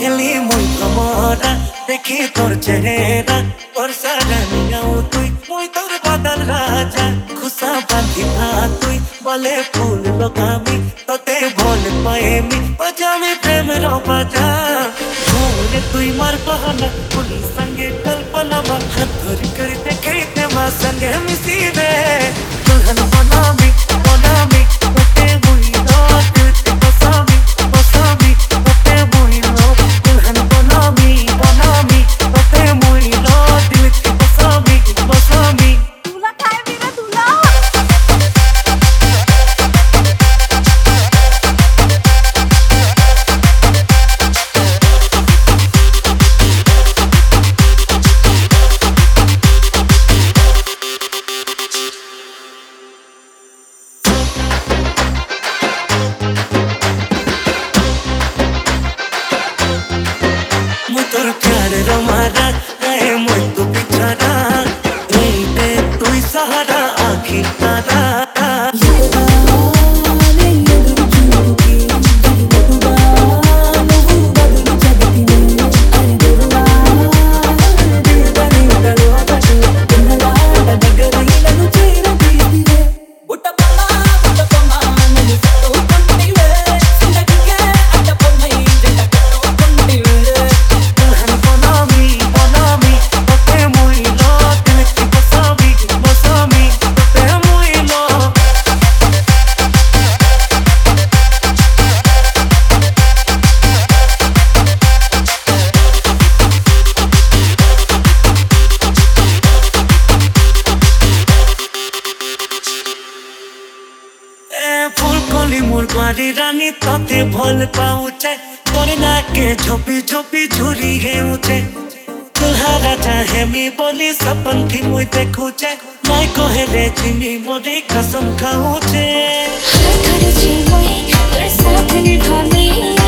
heli मुई कमरा देखी तोर चेहरा और सारानिया तुई मुई तोर बदन राजा खुशा बांधी तुई बोले फूल लगामी तोते बोल पाएमी बजामी प्रेम रो बजा झूले तुई मार बहाना पुलिस संगे कल्पना हाथ धरी कर देखे ते मा संगे मिसी दे दुल्हन बनामी तोते मुई रात ते बसामी तोते मुई लो दुल्हन बनामी तोते मुई लो दिल के बसामी तुला काय बिना तुला तोर प्यार रमारा रहे मुझ तो बिछाना दे तू सहारा आखिर तारा मोर बारी रानी तोते भल पाऊचे तोरे नाके झोपी झोपी झुरी है उचे दुल्हा राजा है मी बोली सपन थी मुई देखुचे नाई कोहे रे चिनी मोरी कसम खाऊचे हर घर जी मुई तेरे साथ निभानी